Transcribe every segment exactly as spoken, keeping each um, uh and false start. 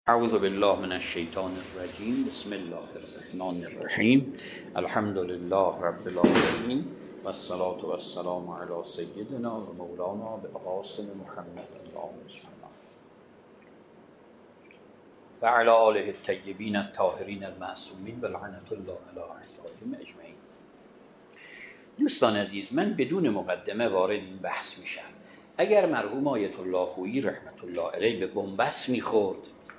اعوذ بالله من الشیطان الرجیم. بسم الله الرحمن الرحیم. الحمد لله رب العالمین و الصلاة و السلام علی سیدنا و مولانا بالقاسم محمد اللهم صل و علی آله الطیبین الطاهرین المعصومین و لعنة الله علی اعدائهم اجمعین. دوستان عزیز، من بدون مقدمه وارد این بحث میشم. اگر مرحوم آیت الله خویی رحمت الله علیه به بن‌بست میخورد،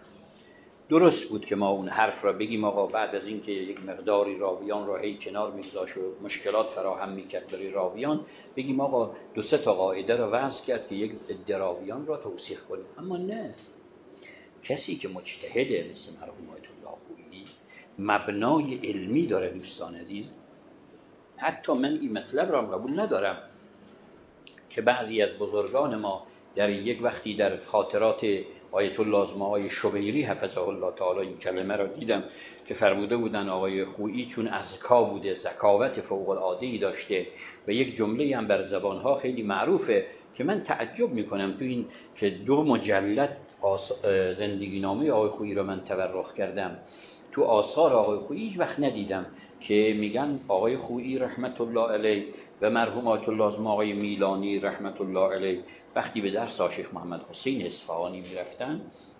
درست بود که ما اون حرف را بگیم آقا بعد از اینکه یک مقداری راویان را هی کنار میگذاشت و مشکلات فراهم میکرد برای راویان، بگیم آقا دو سه تا قاعده را وضع کرد که یک عده راویان را توثیق کنیم. اما نه، کسی که مجتهده مثل مرحوم آیت الله خویی مبنای علمی داره. دوستان عزیز، حتی من این مطلب را قبول ندارم که بعضی از بزرگان ما در یک وقتی در خاطرات آیت الله آقای شبیری حفظه الله تعالی این کلمه را دیدم که فرموده بودن آقای خویی چون ازکا بوده، ذکاوت فوق العاده‌ای داشته و یک جمله هم بر زبانها خیلی معروفه که من تعجب میکنم تو این که دو مجلد زندگی نامه آقای خویی را من تورخ کردم، تو آثار آقای خویی هیچ وقت ندیدم که میگن آقای خویی رحمت الله علیه و مرحوم آیت الله آقای میلانی رحمت الله علیه وقتی به درس شیخ محمد حسین اصفهانی میرفتن،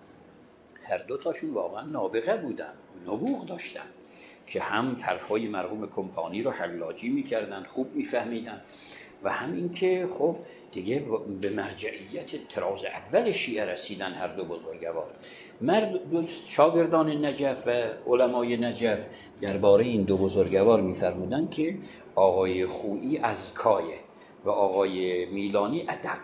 هر دو تاشون واقعا نابغه بودن، نبوغ داشتن که هم حرفای مرحوم کمپانی رو حلاجی میکردن، خوب میفهمیدن و هم این که خب دیگه به مرجعیت طراز اول شیعه رسیدن هر دو بزرگوار. مرد شاگردان نجف و علمای نجف درباره این دو بزرگوار میفرمودن که آقای خویی ازکایه و آقای میلانی ادقه،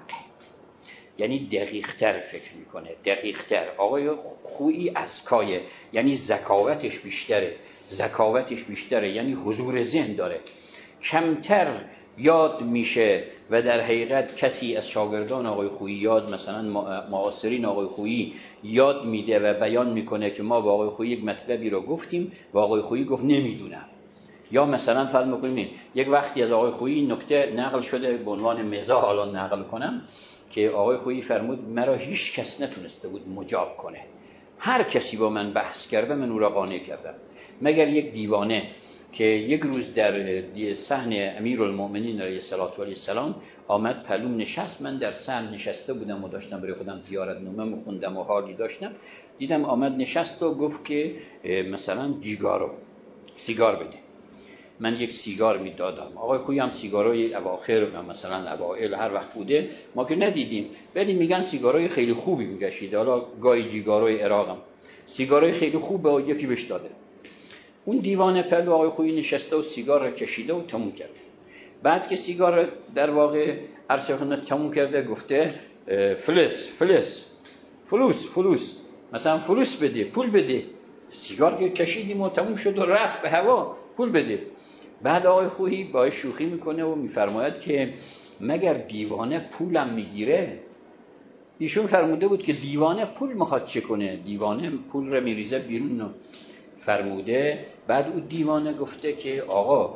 یعنی دقیق‌تر فکر میکنه، دقیق‌تر. آقای خویی ازکایه یعنی ذکاوتش بیشتره، ذکاوتش بیشتره یعنی حضور ذهن داره، کمتر یاد میشه و در حقیقت کسی از شاگردان آقای خویی یاد مثلا معاصرین آقای خویی یاد میده و بیان میکنه که ما با آقای خویی یک مطلبی رو گفتیم و آقای خویی گفت نمیدونم، یا مثلا فرض میکنیم یک وقتی از آقای خویی نکته نقل شده به عنوان مزاح الان نقل کنم که آقای خویی فرمود مرا هیچ کس نتونسته بود مجاب کنه، هر کسی با من بحث کرده من او را قانع کردم مگر یک دیوانه که یک روز در صحن امیرالمؤمنین علیه السلام آمد پلوم نشست. من در صحن نشسته بودم و داشتم برای خودم زیارت نامه می‌خوندم و حالی داشتم، دیدم آمد نشست و گفت که مثلا جیگارو سیگار بده. من یک سیگار میدادم. آقای خویی هم سیگارای اواخر مثلا اوائل هر وقت بوده ما که ندیدیم، ولی میگن سیگارای خیلی خوبی میکشید. حالا گای جیگاروی عراقم سیگارای خیلی خوبه و یکی بهش داده. اون دیوانه پلو آقای خویی نشسته و سیگار را کشیده و تموم کرد. بعد که سیگار در واقع عرض کنه تموم کرده گفته فلس فلس فلوس فلوس مثلا فلوس بده، پول بده. سیگار که کشیدیم و تموم شد و رفت به هوا، پول بده. بعد آقای خویی با شوخی میکنه و میفرماید که مگر دیوانه پولم میگیره؟ ایشون فرموده بود که دیوانه پول میخواد چه کنه؟ دیوانه پول رو میریزه بیرون فرموده. بعد او دیوانه گفته که آقا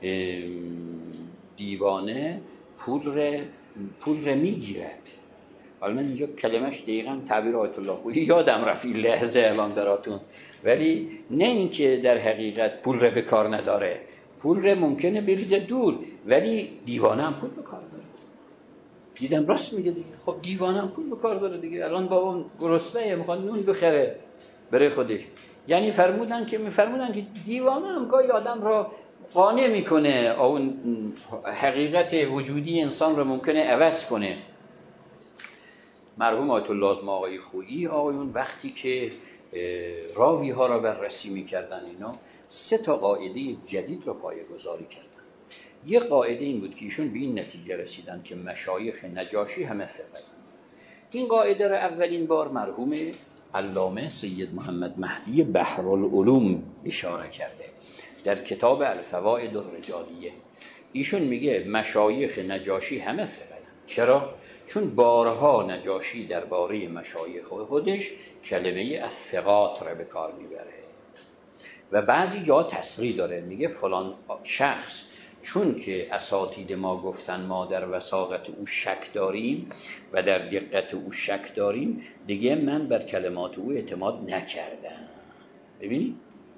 دیوانه پول رو پول رو میگیرد. حالا من اینجا کلمش دقیقاً تعبیر آیت الله خویی یادم رفت این لحظه الان براتون، ولی نه اینکه در حقیقت پول رو به کار نداره، پول رو ممکنه بریزه دور، ولی دیوانه هم پول به کار داره. دیدم راست میگه دیگه. خب دیوانه هم پول به کار داره دیگه. الان بابا گرسنه میخواد نون بخره برای خودش. یعنی فرمودن که میفرمودن که دیوانه هم گاهی آدم را قانع میکنه، اون حقیقت وجودی انسان را ممکنه عوض کنه. مرحوم آیت الله آقای خویی آقایون وقتی که راوی ها را بررسی میکردن اینا سه تا قاعده جدید را پایه‌گذاری کردن. یک قاعده این بود که ایشون به این نتیجه رسیدن که مشایخ نجاشی همه ثقه. این قاعده را اولین بار مرحوم علامه سید محمد مهدی بحرالعلوم اشاره کرده در کتاب الفوائد الرجالیه. ایشون میگه مشایخ نجاشی همه ثقه. چرا؟ چون بارها نجاشی درباره مشایخ خودش کلمه الثقات را به کار میبره و بعضی جا تصریح داره، میگه فلان شخص چون که اساتید ما گفتن ما در وثاقت او شک داریم و در دقت او شک داریم، دیگه من بر کلمات او اعتماد نکردم. ببینید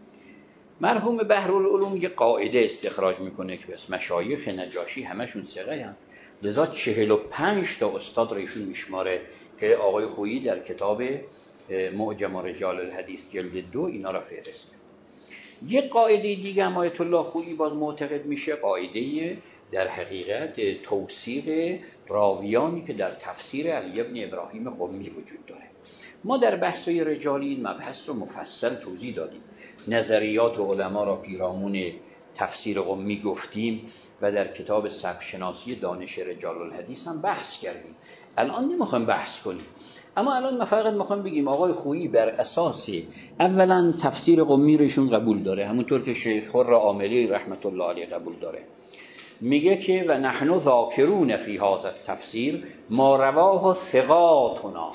مرحوم بحرالعلوم یه قاعده استخراج میکنه که بس مشایخ نجاشی همشون ثقه هم، لذا چهل و پنج تا استاد ایشون میشماره که آقای خویی در کتاب معجم رجال الحدیث جلد دو اینا را فهرست. یه قاعده دیگه هم آیت الله خویی باز معتقد میشه، قاعده در حقیقت توثیق راویانی که در تفسیر علی ابن ابراهیم قمی وجود داره. ما در بحث‌های رجالی این مبحث رو مفصل توضیح دادیم، نظریات علما را پیرامون تفسیر قمی گفتیم و در کتاب سبک‌شناسی دانش رجال الحدیث هم بحث کردیم. الان نمیخوایم بحث کنیم، اما الان ما فقط میخوایم بگیم آقای خویی بر اساس اولا تفسیر قمی رو ایشون قبول داره، همونطور که شیخ خر عاملی رحمت الله علیه قبول داره. میگه که و نحن ذاکرون فی هذا التفسیر ما رواه ثقاتنا،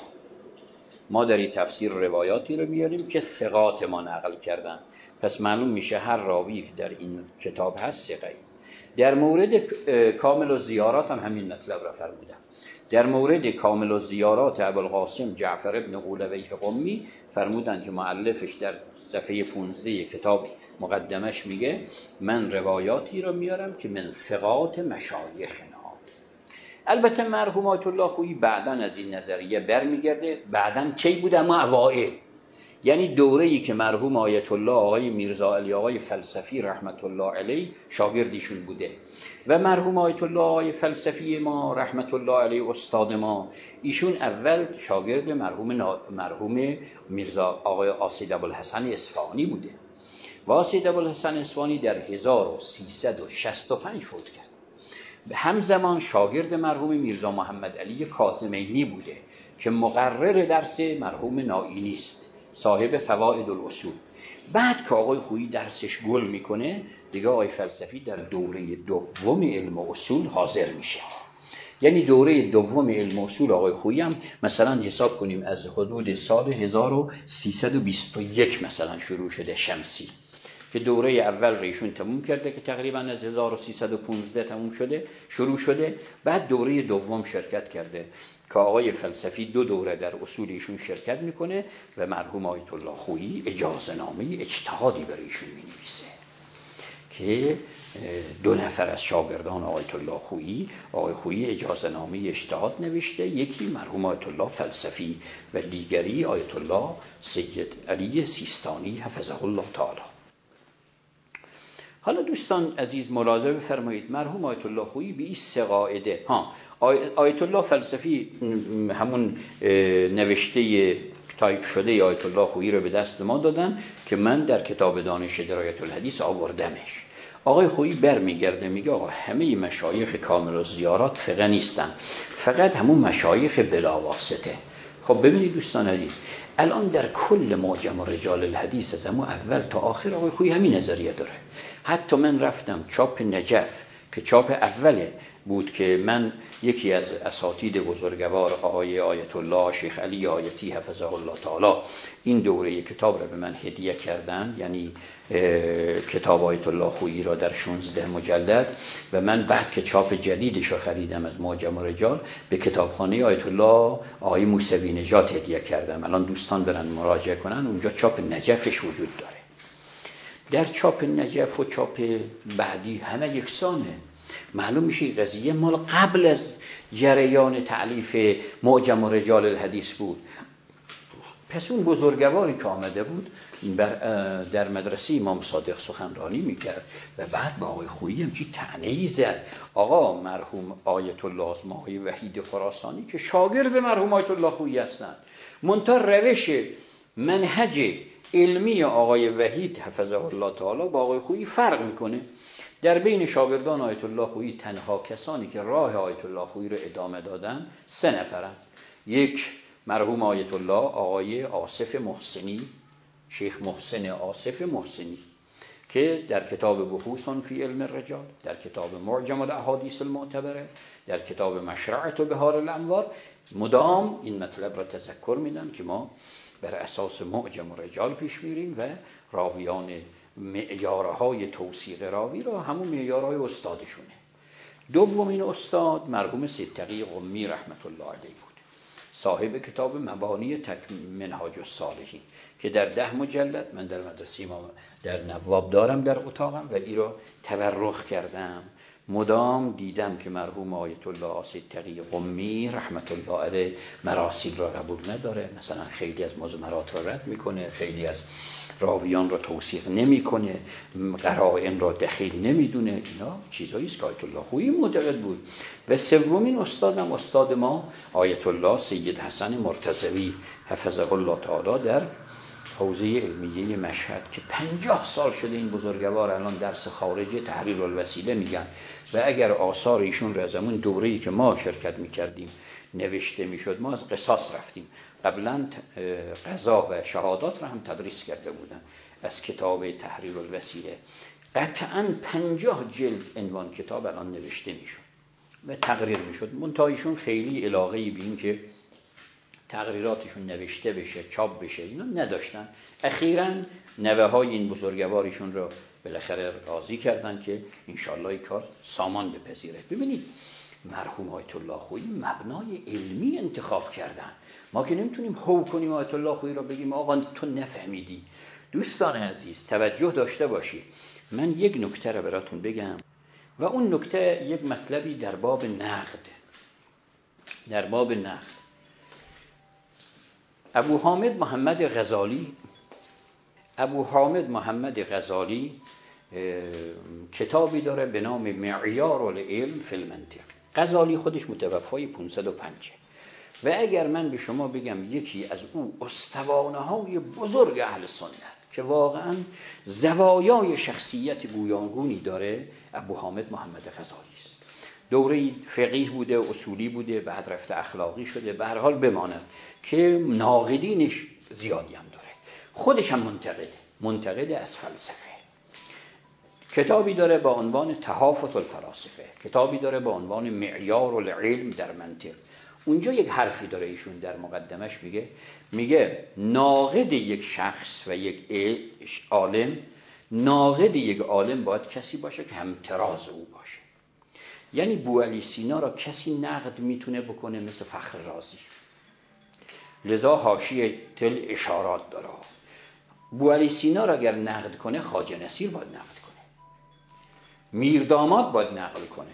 ما در این تفسیر روایاتی رو میاریم که ثقات ما نقل کردن، پس معلوم میشه هر راوی که در این کتاب هست ثقه. در مورد کامل الزیارات هم همین مطلب را فرمودن. در مورد کامل الزیارات ابوالقاسم جعفر ابن قولویه قمی فرمودن که مؤلفش در صفحه پانزده کتاب مقدمش میگه من روایاتی را میارم که من ثقات مشایخنا. البته مرحوم آیت الله خویی بعداً از این نظریه برمیگرده. بعداً کی بوده؟ اما اوائل، یعنی دوره‌ای که مرحوم آیت الله آقای میرزا علی آقای فلسفی رحمت الله علیه شاگردیشون بوده و مرحوم آیت الله آقای فلسفی ما رحمت الله علیه استاد ما، ایشون اول شاگرد مرحوم مرحوم میرزا آقای آسید ابوالحسن اصفهانی بوده و آسید ابوالحسن اصفهانی در هزار و سیصد و شصت و پنج فوت کرد. همزمان شاگرد مرحوم میرزا محمد علی کاظمینی بوده که مقرر درس مرحوم نائینی است، صاحب فوائد الاصول. بعد که آقای خویی درسش گل میکنه دیگه آقای فلسفی در دوره دوم علم اصول حاضر میشه. یعنی دوره دوم علم اصول آقای خویی هم مثلا حساب کنیم از حدود سال هزار و سیصد و بیست و یک مثلا شروع شده شمسی، که دوره اول ریشون تموم کرده که تقریبا از هزار و سیصد و پانزده تموم شده شروع شده. بعد دوره دوم شرکت کرده که آقای فلسفی دو دوره در اصول ایشون شرکت میکنه و مرحوم آیت الله خویی اجازه نامه اجتهادی برای ایشون مینویسه که دو نفر از شاگردان آیت الله خویی، آقای خویی اجازه نامه اجتهاد نوشته، یکی مرحوم آیت الله فلسفی و دیگری آیت الله سید علی سیستانی حفظه الله تعالی. حالا دوستان عزیز ملاحظه بفرمایید، مرحوم آیت الله خویی به این سه قاعده، ها آیت الله فلسفی همون نوشته تایپ شده آیت الله خویی رو به دست ما دادن که من در کتاب دانش درایت الحدیث آوردمش. آقای خویی برمیگرده میگه آقا همه مشایخ کامل الزیارات ثقه نیستن، فقط همون مشایخ بلاواسطه. خب ببینید دوستان عزیز، الان در کل معجم رجال الحدیث از همون اول تا آخر آقای خویی همین نظریه داره. حتی من رفتم چاپ نجف که چاپ اوله بود که من یکی از اساتید بزرگوار آقای آیت الله شیخ علی آیتی حفظه الله تعالی این دوره کتاب را به من هدیه کردن، یعنی کتاب آیت الله خویی را در شانزده مجلد، و من بعد که چاپ جدیدش را خریدم از معجم رجال به کتابخانه آیت الله آقای موسوی نژاد هدیه کردم. الان دوستان برن مراجعه کنن، اونجا چاپ نجفش وجود داره. در چاپ نجف و چاپ بعدی همه یکسانه. معلوم میشه قضیه مال قبل از جریان تألیف معجم رجال الحدیث بود. پس اون بزرگواری که آمده بود در مدرسه امام صادق سخنرانی میکرد و بعد با آقای خویی هم چی طعنه‌ای زد. آقا مرحوم آیت الله آقای وحید خراسانی که شاگرد مرحوم آیت الله خویی هستند، منتها روش منهج علمی آقای وحید حفظه الله تعالی با آقای خویی فرق میکنه. در بین شاگردان آیت الله خویی تنها کسانی که راه آیت الله خویی رو ادامه دادن سه نفرن. یک مرحوم آیت الله آقای آصف محسنی، شیخ محسن آصف محسنی که در کتاب بحوث فی علم الرجال، در کتاب معجم الاحادیث المعتبره، در کتاب مشرعة بهار الانوار مدام این مطلب را تذکر میدن که ما بر اساس معجم و رجال پیش میریم و راویان معیارهای توثیق راوی را همون معیارهای استادشونه. دومین استاد مرحوم سید تقی قمی رحمت الله علیه بود، صاحب کتاب مبانی تک منهاج الصالحین که در ده مجلد من در مدرسه ما در نواب دارم در اتاقم و ای را تبرخ کردم. مدام دیدم که مرحوم آیت الله سید تقی قمی رحمت الله علیه مراسیل را قبول نداره، مثلا خیلی از مضمرات را رد میکنه، خیلی از راویان را توثیق نمیکنه، قرائن را دخیل نمیدونه. اینا چیزایی است که آیت الله خویی معتقد بود. و سومین استادم استاد ما آیت الله سید حسن مرتضوی حفظه الله تعالی در حوزه علمیه مشهد که پنجاه سال شده این بزرگوار الان درس خارجی تحریر الوسیله میگن و اگر آثار ایشون را از همون دوره‌ای که ما شرکت میکردیم نوشته میشد، ما از قصاص رفتیم، قبلا قضا و شهادات را هم تدریس کرده بودن از کتاب تحریر الوسیله، قطعاً پنجاه جلد عنوان کتاب الان نوشته میشد و تقریر میشد. منتها ایشون خیلی علاقه‌ای به این که تقریراتشون نوشته بشه چاپ بشه اینا نداشتن. اخیراً نوه های این بزرگوارشون رو بالاخره راضی کردن که انشالله این کار سامان بپذیره. ببینید مرحوم آیت الله خویی مبنای علمی انتخاب کردن. ما که نمیتونیم هو کنیم آیت الله خویی را بگیم آقا تو نفهمیدی. دوستان عزیز توجه داشته باشید، من یک نکته رو براتون بگم و اون نکته یک مطلبی در باب نقد در باب نقد ابو حامد محمد غزالی ابو حامد محمد غزالی کتابی داره به نام معیار العلم فی المنطق. غزالی خودش متوفای پانصد و پنج و اگر من به شما بگم یکی از او استوانه های بزرگ اهل سنت که واقعا زوایای شخصیت گویانگونی داره، ابو حامد محمد غزالی است. دوره فقیه بوده، اصولی بوده، بعد رفته اخلاقی شده، به هر حال بماند که ناقدینش زیادی هم داره. خودش هم منتقده منتقد از فلسفه. کتابی داره با عنوان تحافت الفلاسفه، کتابی داره با عنوان معیار العلم در منطق. اونجا یک حرفی داره ایشون در مقدمش میگه میگه ناقد یک شخص و یک عالم، ناقد یک عالم باید کسی باشه که همتراز او باشه. یعنی بوعلی سینا را کسی نقد میتونه بکنه مثل فخر رازی، لذا حاشیه تل اشارات داره. بوعلی سینا را اگر نقد کنه خواجه نصیر باید نقد کنه، میرداماد باید نقل کنه.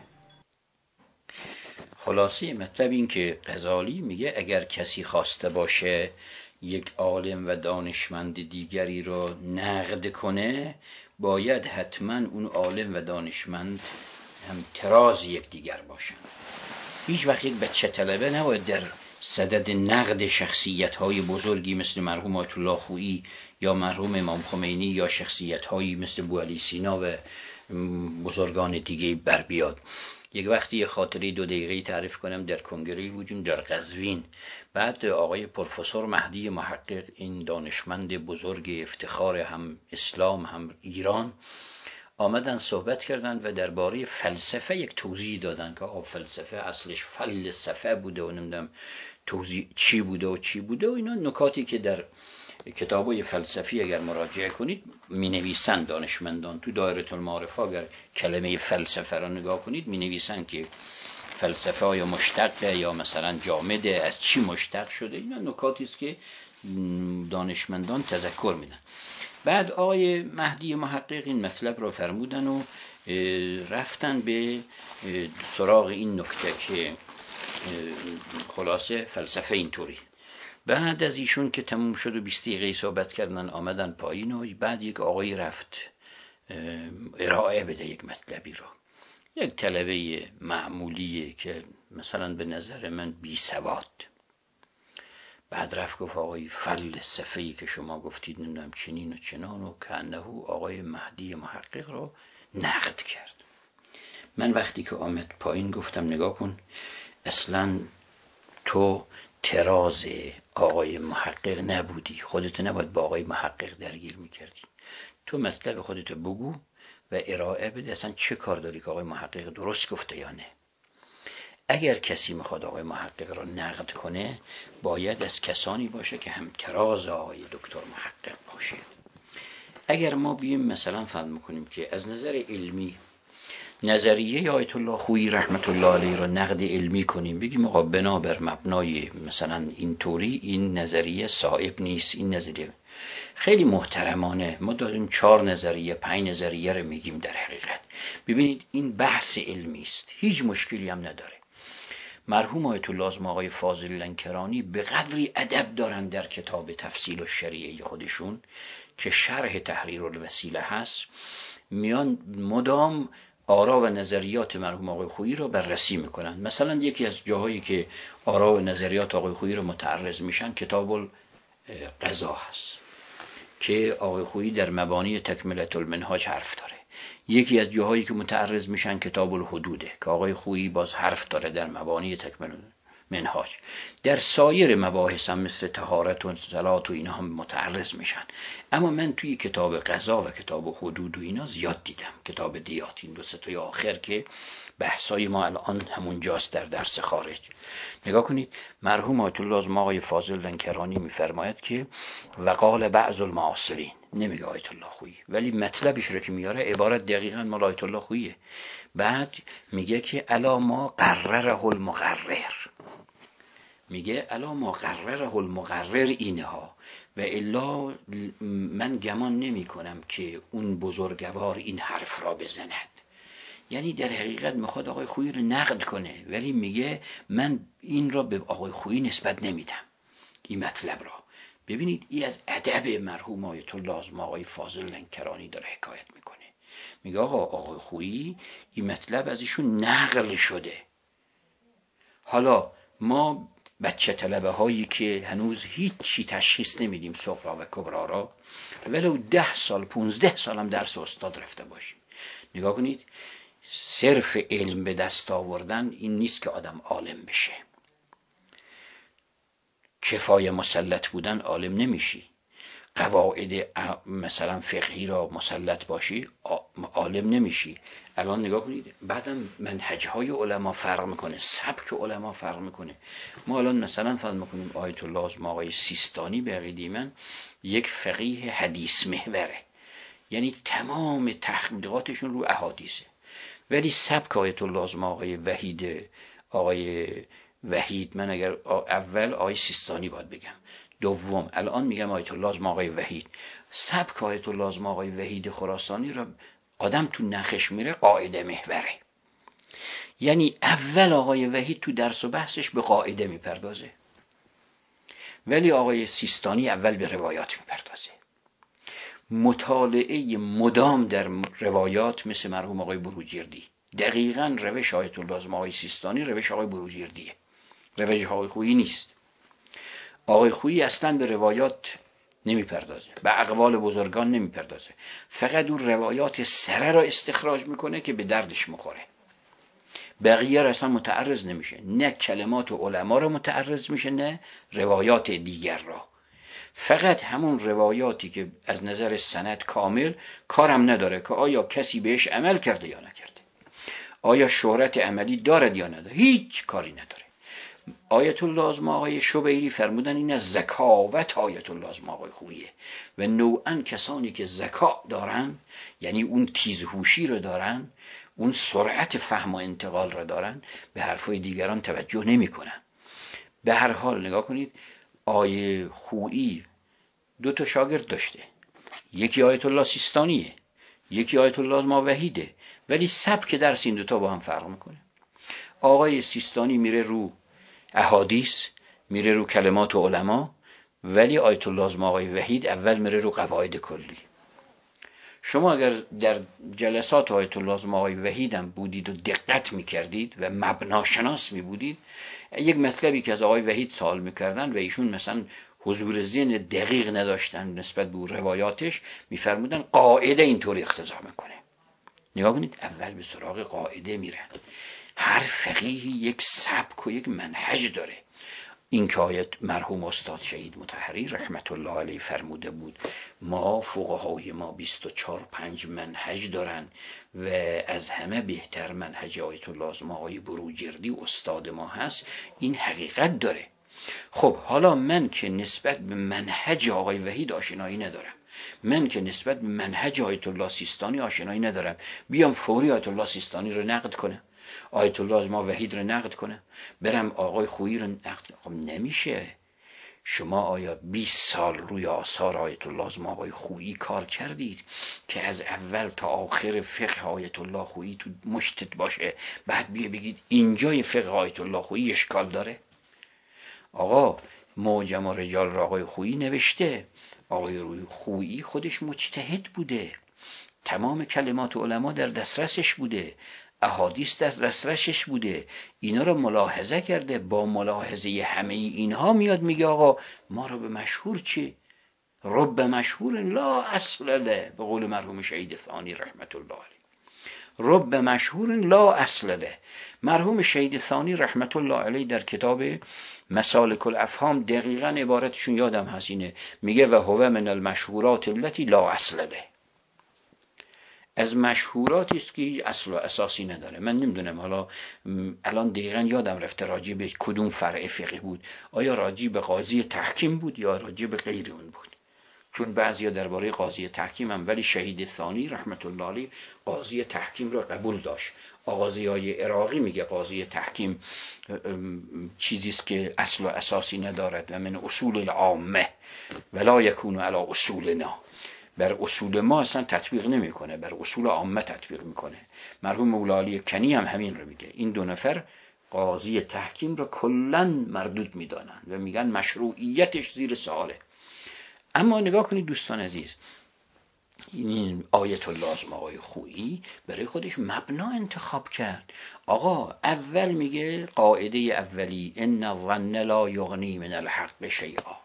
خلاصه مطلب این که غزالی میگه اگر کسی خواسته باشه یک عالم و دانشمند دیگری رو نقد کنه، باید حتما اون عالم و دانشمند هم تراز یک دیگر باشن. هیچ وقت یک بچه طلبه نباید در صدد نقد شخصیت‌های بزرگی مثل مرحوم آیت الله خویی یا مرحوم امام خمینی یا شخصیت‌هایی مثل بوعلی سینا و بزرگان دیگه بر بیاد. یک وقتی یه خاطری دو دقیقه‌ای تعریف کنم. در کنگره بودیم در قزوین، بعد آقای پروفسور مهدی محقق، این دانشمند بزرگ افتخار هم اسلام هم ایران، آمدن صحبت کردن و درباره فلسفه یک توضیح دادن که آقا فلسفه اصلش فلسفه بوده و نمیدونم توضیح چی بوده و چی بوده و اینا نکاتی که در کتابای فلسفی اگر مراجعه کنید می نویسن دانشمندان تو دایره المعارف اگر کلمه فلسفه را نگاه کنید می نویسن که فلسفه های مشتقه یا مثلا جامده، از چی مشتق شده. اینا نکاتی است که دانشمندان تذکر میدن. بعد آقای مهدی محقق این مطلب را فرمودن و رفتن به سراغ این نکته که خلاصه فلسفه اینطوری. بعد از ایشون که تموم شد و بیست دقیقه صحبت کردن آمدن پایین و بعد یک آقایی رفت ارائه بده یک مطلبی رو، یک طلبه معمولیه که مثلا به نظر من بی سواد. بعد رفت گفت آقای فلسفه‌ای که شما گفتید نمیدونم چنین و چنان و کانه آقای مهدی محقق رو نقد کرد. من وقتی که آمد پایین گفتم نگاه کن، اصلا تو تراز آقای محقق نبودی، خودت نباید با آقای محقق درگیر میکردی. تو مطلب خودت بگو و ارائه بده، اصلا چه کار داری که آقای محقق درست گفته یا نه. اگر کسی میخواد آقای محقق را نقد کنه باید از کسانی باشه که همتراز آقای دکتر محقق باشه. اگر ما بیم مثلا فهم میکنیم که از نظر علمی نظریه آیت الله خویی رحمت الله علیه را نقد علمی کنیم، بگیم آقا بنا بر مبنای مثلا اینطوری این نظریه صائب نیست، این نظریه خیلی محترمانه ما داریم چهار نظریه پنج نظریه رو میگیم، در حقیقت ببینید این بحث علمی است، هیچ مشکلی هم نداره. مرحوم آیت الله آقای فاضل لنکرانی به قدری ادب دارن در کتاب تفصیل الشریعه خودشون که شرح تحریر الوسیله هست، میان مدام آرا و نظریات مرحوم آقای خویی رو بررسی میکنن. مثلا یکی از جاهایی که آرا و نظریات آقای خویی رو متعرض میشن کتاب القضا هست که آقای خویی در مبانی تکمله المنهاج حرف داره. یکی از جاهایی که متعرض میشن کتاب الحدوده که آقای خویی باز حرف داره در مبانی تکمله منهاج. در سایر مباحث هم مثل طهارت و صلات و اینا هم متعرض میشن. اما من توی کتاب قضا و کتاب حدود و اینا زیاد دیدم، کتاب دیات، این دو سه تا آخر که بحثای ما الان همون جاست در درس خارج. نگاه کنید مرحوم آیت الله آقای فاضل لنکرانی میفرماید که وقال بعض المعاصرین، نمیگه آیت الله خویی ولی مطلبش رو که میاره عبارت دقیقاً مال آیت الله خوییه. بعد میگه که الا ما قرره المقرر، میگه الا ما قرره المقرر اینها و الا من گمان نمی کنم که اون بزرگوار این حرف را بزند. یعنی در حقیقت میخواد آقای خویی رو نقد کنه ولی میگه من این را به آقای خویی نسبت نمیدم این مطلب را. ببینید این از ادب مرحوم آیت الله آقای فاضل لنکرانی داره حکایت میکنه. میگه آقا آقای خویی این مطلب از ایشون نقل شده. حالا ما بچه طلبه هایی که هنوز هیچی تشخیص نمیدیم صغرا و کبرا را، ولو ده سال پونزده سال هم درس استاد رفته باشیم، نگاه کنید صرف علم به دست آوردن این نیست که آدم عالم بشه. کفایه مسلط بودن عالم نمیشی. قواعد مثلا فقهی را مسلط باشی عالم نمیشی. الان نگاه کنید بعدم منهجهای علما فرق میکنه، سبک علما فرق میکنه. ما الان مثلا فرض میکنیم آیت الله آقای سیستانی به عقیده من یک فقیه حدیث محوره، یعنی تمام تحقیقاتشون رو احادیثه، ولی سبک آیت الله آقای وحید آقای وحید من اگر اول آقای سیستانی باید بگم، دوم الان میگم آیت الله آقای وحید، سبک آیت الله آقای وحید خراسانی را آدم تو نخش میره قاعده محوره. یعنی اول آقای وحید تو درس و بحثش به قاعده میپردازه ولی آقای سیستانی اول به روایات میپردازه. مطالعه مدام در روایات مثل مرحوم آقای بروجردی، دقیقاً روش آیت الله آقای سیستانی روش آقای بروجردیه، روش آقای خویی نیست. آقای خویی اصلا به روایات نمیپردازه، به اقوال بزرگان نمیپردازه، فقط اون روایات سره را استخراج میکنه که به دردش میخوره. بقیه را اصلا متعرض نمیشه، نه کلمات و علما را متعرض میشه نه روایات دیگر را. فقط همون روایاتی که از نظر سند کامل کارم نداره که آیا کسی بهش عمل کرده یا نکرده، آیا شهرت عملی دارد یا نداره، هیچ کاری نداره. آیت الله آقای شبیری فرمودن این از ذکاوت آیت الله آقای خوییه و نوعا کسانی که ذکا دارن، یعنی اون تیزهوشی رو دارن، اون سرعت فهم و انتقال رو دارن، به حرفای دیگران توجه نمی کنن. به هر حال نگاه کنید آیه خویی دو تا شاگرد داشته، یکی آیت الله سیستانیه یکی آیت الله ما وحیده، ولی سبک درس این دوتا با هم فرق میکنه. آقای سیستانی میره رو احادیث، میره رو کلمات و علما، ولی آیت الله ما آقای وحید اول میره رو قواعد کلی. شما اگر در جلسات آیت الله ما آقای وحید هم بودید و دقت میکردید و مبناشناس میبودید، یک مطلبی که از آقای وحید سوال میکردن و ایشون مثلا حضور ذهن دقیق نداشتن نسبت به روایاتش، میفرمودن قاعده اینطوری اقتضا میکنه. نگاه کنید اول به سراغ قاعده میرن. هر فقیهی یک سبک و یک منهج داره. این که آیت مرحوم استاد شهید مطهری رحمت الله علیه فرموده بود ما فقهای ما بیست و چهار پنج منهج دارن و از همه بهتر منهج آیت الله آقای بروجردی استاد ما هست، این حقیقت داره. خب حالا من که نسبت به منهج آقای وحید آشنایی ندارم، من که نسبت به منهج آیت الله سیستانی آشنایی ندارم، بیام فوری آیت الله سیستانی رو نقد کنم، آیت الله از ما وحید رو نقد کنم، برم آقای خویی رو نقد کنم؟ خب نمیشه. شما آیا بیست سال روی آثار آیت الله از ما آقای خویی کار کردید که از اول تا آخر فقه آیت الله خویی تو مشتت باشه، بعد بیا بگید اینجای فقه آیت الله خویی اشکال داره؟ آقا معجم رجال را آقای خویی نوشته، آقای خویی خودش مجتهد بوده، تمام کلمات علما در دسترسش بوده، احادیث در دسترسش بوده، اینا رو ملاحظه کرده، با ملاحظه همه اینها میاد میگه آقا ما رو به مشهور چی؟ رب مشهور لا اصل له، به قول مرحوم شهید ثانی رحمت الله علیه، رب مشهور لا اصل له. مرحوم شهید ثانی رحمت الله علیه در کتاب مسالک الافهام دقیقاً عبارتشون یادم هست اینه، میگه و هو من المشهورات التي لا اصل له، از مشهوراتی است که هیچ اصل و اساسی نداره. من نمیدونم حالا الان دقیقاً یادم رفته راجع به کدوم فرع فقهی بود، آیا راجع به قاضی تحکیم بود یا راجع به غیر اون بود، چون بعضیا درباره قاضی تحکیم هم، ولی شهید ثانی رحمت الله علیه قاضی تحکیم رو قبول داشت. آغازی های عراقی میگه قاضی تحکیم چیزی است که اصل و اساسی ندارد و من اصول العامه ولا یکون علی اصولنا، بر اصول ما اصلا تطبیق نمیکنه، بر اصول عامه تطبیق میکنه. مرحوم مولا علی کنی هم همین رو میگه، این دو نفر قاضی تحکیم رو کلا مردود میدانن و میگن مشروعیتش زیر سواله. اما نگاه کنید دوستان عزیز، این آیت الله از آقای خویی برای خودش مبنا انتخاب کرد. آقا اول میگه قاعده اولی ان الظن لا یغنی من الحق شیئا،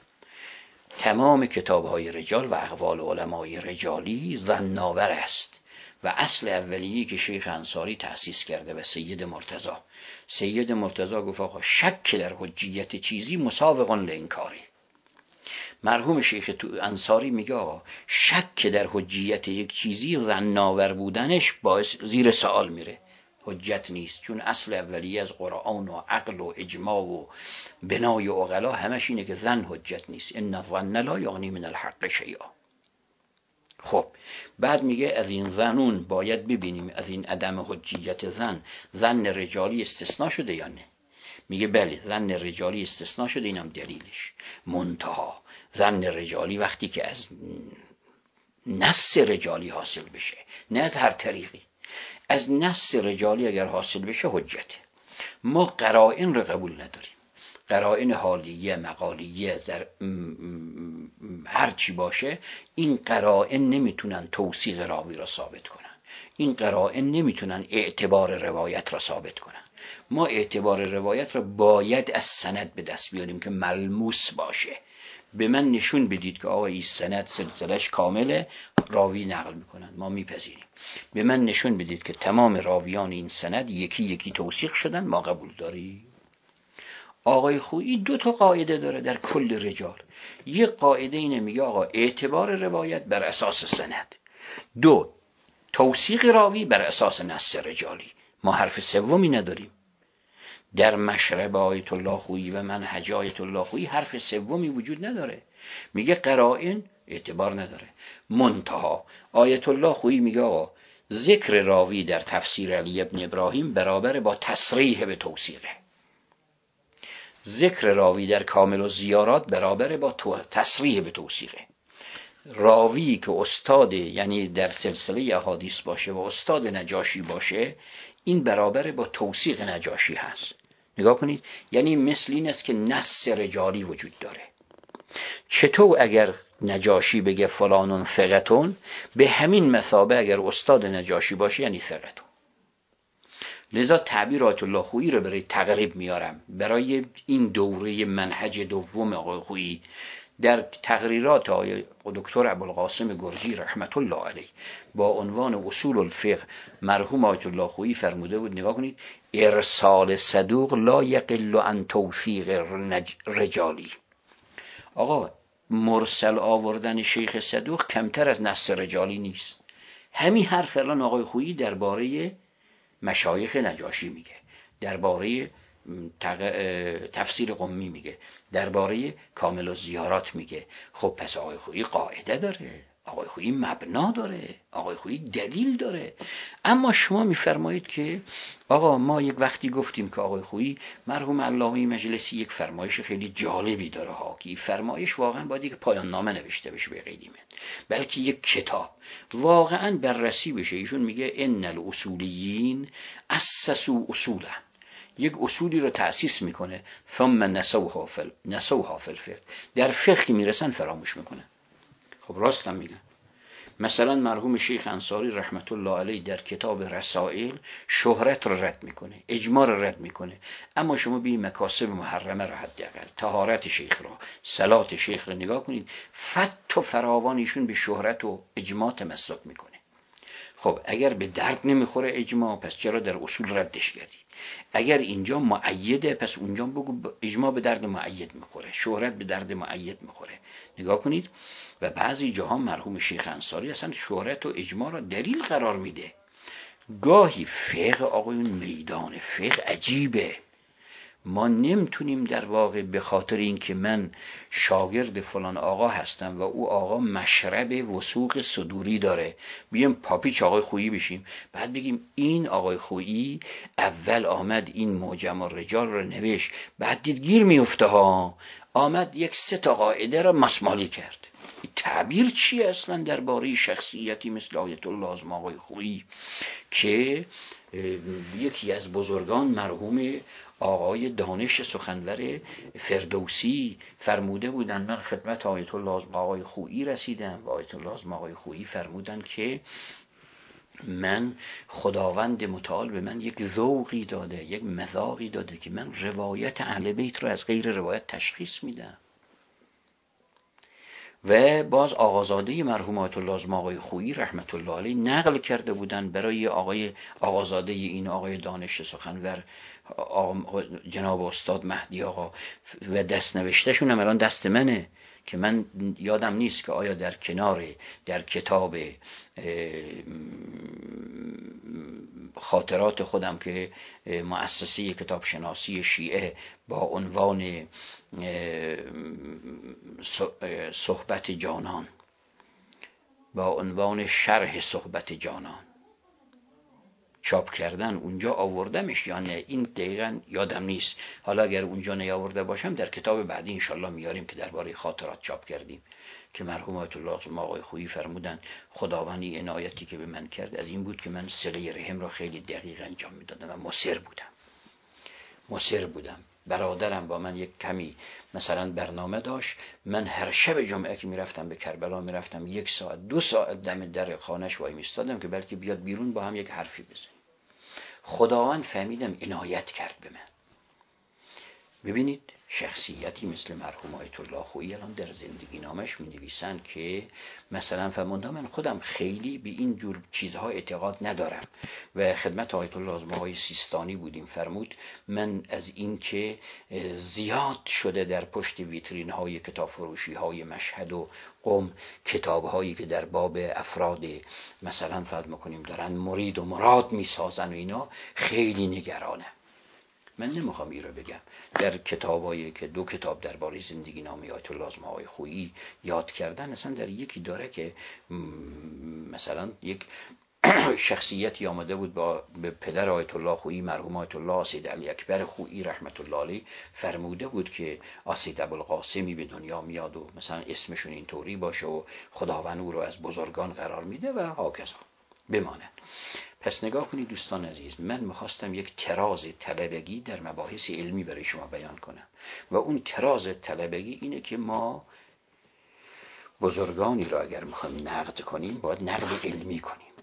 تمام کتاب‌های رجال و اقوال علمای رجالی ظن‌آور است و اصل اولیه که شیخ انصاری تأسیس کرده و سید مرتضی سید مرتضی گفت آقا شک در حجیت چیزی مسابق لانکاری. مرحوم شیخ انصاری میگه آقا شک در حجیت یک چیزی ظن‌آور بودنش باعث زیر سوال میره، حجت نیست، چون اصل اولیه از قرآن و عقل و اجماع و بنای عقلا همش اینه که ظن حجت نیست، ان الظن لا یغنی من الحق شیئا. خب بعد میگه از این ظنون باید ببینیم از این عدم حجیت ظن، ظن رجالی استثناء شده یا نه؟ میگه بله ظن رجالی استثناء شده، اینم دلیلش. منتها ظن رجالی وقتی که از نص رجالی حاصل بشه، نه از هر طریقی، از نص رجالی اگر حاصل بشه حجته. ما قرائن رو قبول نداریم، قرائن حالیه مقالیه زر... هر چی باشه، این قرائن نمیتونن توثیق راوی را ثابت کنن، این قرائن نمیتونن اعتبار روایت را ثابت کنن. ما اعتبار روایت را باید از سند به دست بیاریم که ملموس باشه. به من نشون بدید که آقا این سند سلسلش کامله، راوی نقل میکنن، ما میپذیریم. به من نشون بدید که تمام راویان این سند یکی یکی توثیق شدن، ما قبول داریم. آقای خویی دو تا قاعده داره در کل رجال. یک قاعده اینه میگه آقا اعتبار روایت بر اساس سند، دو توثیق راوی بر اساس نص رجالی. ما حرف سومی نداریم. در مشرب آیت الله خویی و منهج آیت الله خویی حرف سومی وجود نداره. میگه قرائن اعتبار نداره. منتها آیت الله خویی میگه آقا ذکر راوی در تفسیر علی ابن ابراهیم برابر با تصریح به توثیقه، ذکر راوی در کامل و زیارات برابر با تصریح به توثیقه. راوی که استاد یعنی در سلسله احادیث باشه و استاد نجاشی باشه، این برابر با توثیق نجاشی هست. نگاه کنید، یعنی مثل این است که نص رجالی وجود داره. چطور اگر نجاشی بگه فلانون ثقتون، به همین مثابه اگر استاد نجاشی باشه یعنی ثقتون. لذا تعبیر آیت الله خویی رو برای تقریب میارم، برای این دوره منهج دوم آقای خویی در تقریرات آقای دکتر ابوالقاسم گرجی رحمت الله علیه با عنوان اصول الفقه مرحوم آیت الله خویی فرموده بود، نگاه کنید، ارسال صدوق لا یقل عن توثیق رجالی. آقا مرسل آوردن شیخ صدوق کمتر از نص رجالی نیست. همین حرف الان آقای خویی درباره مشایخ نجاشی میگه، درباره تفسیر قمی میگه، درباره کامل الزیارات میگه. خب پس آقای خویی قاعده داره، آقای خویی مبنا داره، آقای خویی دلیل داره. اما شما میفرمایید که آقا ما یک وقتی گفتیم که آقای خویی مرحوم علامه مجلسی یک فرمایش خیلی جالبی داره ها، که فرمایش واقعا باید یک پایان نامه نوشته بشه به غیری من، بلکه یک کتاب واقعا بررسی بشه. ایشون میگه ان الاصولیین اسسوا اصولا، یک اصولی رو تأسیس میکنه، ثم نسوها فل نسوها فی الفقه، در فقه میرسن فراموش میکنه. خب راست هم میگن. مثلا مرحوم شیخ انصاری رحمت الله علیه در کتاب رسائل شهرت رو رد میکنه، اجماع رو رد میکنه، اما شما به مکاسب محرمه رو، حداقل طهارت شیخ رو، صلات شیخ رو نگاه کنید، فت و فراوانیشون به شهرت و اجماع تمسک میکنه. خب اگر به درد نمیخوره اجماع، پس چرا در اصول ردش کردی؟ اگر اینجا مؤیده، پس اونجا بگو اجماع به درد مؤید میخوره، شهرت به درد مؤید میخوره. نگاه کنید، و بعضی جاها مرحوم شیخ انصاری اصلا شهرت و اجماع را دلیل قرار میده. گاهی فقه آقایون میدان فقه عجیبه، ما نمیتونیم در واقع به خاطر این که من شاگرد فلان آقا هستم و او آقا مشرب وثوق صدوری داره، بیام پاپیچ آقای خویی بشیم، بعد بگیم این آقای خویی اول آمد این معجم الرجال رو نوشت، بعد دید گیر میفته ها، آمد یک سه تا قاعده رو مسمالی کرد. این تعبیر چیه اصلا درباره شخصیتی مثل آیت الله اعظم آقای خویی که یکی از بزرگان مرحوم آقای دانش سخنور فردوسی فرموده بودن، من خدمت آیت الله اعظم آقای خویی رسیدم و آیت الله اعظم آقای خویی فرمودن که من خداوند متعال به من یک ذوقی داده، یک مذاقی داده که من روایت اهل بیت رو از غیر روایت تشخیص میدم. و باز آقازاده مرحوم آیت الله اعظم آقای خویی رحمت الله علیه نقل کرده بودن برای آقای آقازاده این آقای دانش سخنور جناب استاد مهدی آقا، و دست نوشتهشون هم الان دست منه که من یادم نیست که آیا در کنار در کتاب خاطرات خودم که مؤسسه کتاب شناسی شیعه با عنوان صحبت جانان، با عنوان شرح صحبت جانان چاپ کردن، اونجا آوردمش یا نه، این دقیقا یادم نیست. حالا اگر اونجا نیاورده باشم در کتاب بعدی انشالله میاریم که درباره خاطرات چاپ کردیم، که مرحوم آیت الله اعظم آقای خویی فرمودن خداوندی عنایتی که به من کرد از این بود که من صله رحم را خیلی دقیق انجام میدادم و مصر بودم مصر بودم برادرم با من یک کمی مثلا برنامه داشت، من هر شب جمعه که میرفتم به کربلا میرفتم یک ساعت دو ساعت دم در خانهش وای میستادم که بلکه بیاد بیرون با هم یک حرفی بزنیم. خداوند فهمیدم عنایت کرد به من. ببینید شخصیتی مثل مرحوم آیت الله خویی الان در زندگی نامش می نویسن که مثلا فرمانده من خودم خیلی به این جور چیزها اعتقاد ندارم و خدمت آیت الله اعظم آقای سیستانی بودیم، فرمود من از این که زیاد شده در پشت ویترین های کتاب فروشی های مشهد و قم کتاب هایی که در باب افراد مثلا فرض میکنیم دارن مرید و مراد می سازن و اینا، خیلی نگرانم. من نمیخوام این رو بگم، در کتابایی که دو کتاب درباره زندگی نامه آیت الله اعظم آقای خویی یاد کردن، اصلا در یکی داره که مثلا یک شخصیتی آمده بود با به پدر آیت الله خویی مرحوم آیت الله سید علی اکبر خویی رحمت الله علیه فرموده بود که سید ابوالقاسمی به دنیا میاد و مثلا اسمشون اینطوری باشه و خداوند او رو از بزرگان قرار میده و هاکذا بماند. پس نگاه کنید دوستان عزیز، من میخواستم یک تراز طلبگی در مباحث علمی برای شما بیان کنم و اون تراز طلبگی اینه که ما بزرگانی را اگر میخوایم نقد کنیم باید نقد علمی کنیم.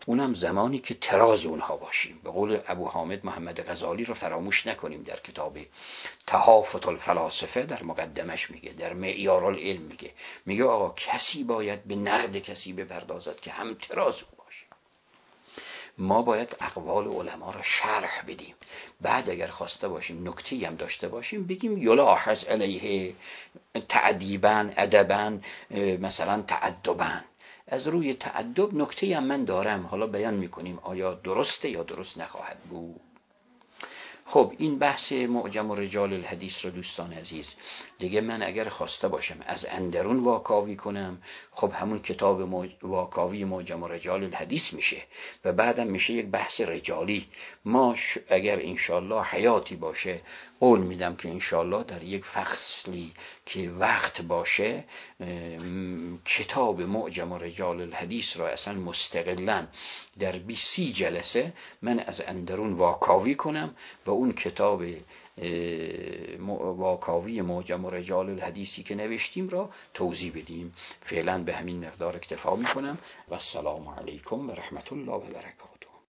اونم زمانی که تراز اونها باشیم. به قول ابو حامد محمد غزالی رو فراموش نکنیم، در کتاب تهافت الفلاسفه در مقدمش میگه، در معیار العلم میگه میگه آقا کسی باید به نقد کسی بپردازد که هم تراز او باشه. ما باید اقوال علما را شرح بدیم، بعد اگر خواسته باشیم نکته‌ای هم داشته باشیم بگیم یلاحظ علیه تعدیبا ادبا مثلا تعدبا. از روی تعدب نکته هم من دارم، حالا بیان میکنیم آیا درسته یا درست نخواهد بود. خب این بحث معجم رجال الحدیث رو دوستان عزیز دیگه من اگر خواسته باشم از اندرون واکاوی کنم، خب همون کتاب موج... واکاوی معجم رجال الحدیث میشه و بعدم میشه یک بحث رجالی. ما ش... اگر انشالله حیاتی باشه قول میدم که انشالله در یک فصلی که وقت باشه کتاب معجم رجال الحدیث را اصلا مستقلا در بیسی جلسه من از اندرون واکاوی کنم و اون کتاب واکاوی معجم رجال الحدیثی که نوشتیم را توضیح بدیم. فعلا به همین مقدار اکتفا میکنم و السلام علیکم و رحمت الله و برکاته.